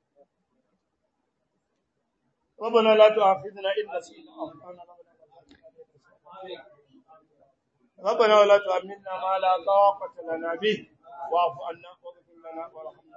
ربنا لا تؤاخذنا إن نسينا أو أخطأنا ربنا ولا تحملنا ما لا طاقة لنا به واعف عنا واغفر لنا وارحمنا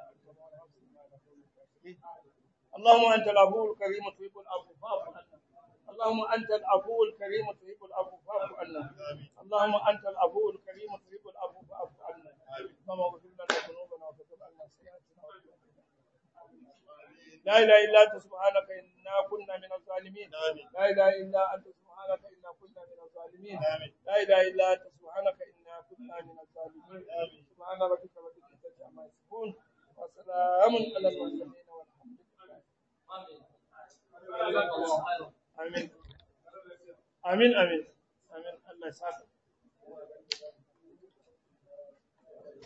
اللهم أنت العفو الكريم تحب العفو فاعف عنا اللهم أنت العفو الكريم تحب العفو فاعف عنا اللهم أنت العفو الكريم تحب العفو فاعف عنا اللهم اغفر لنا ذنوبنا وتب عنا سيئاتنا لا إله إلا أنت سبحانك إنا كنا من الظالمين لا إله إلا أنت سبحانك إنا كنا من الظالمين لا إله إلا أنت سبحانك إنا كنا من الظالمين سبحان ربك رب العزة عما يصفون وسلام على المرسلين والحمد لله آمين آمين آمين آمين الله يسعدك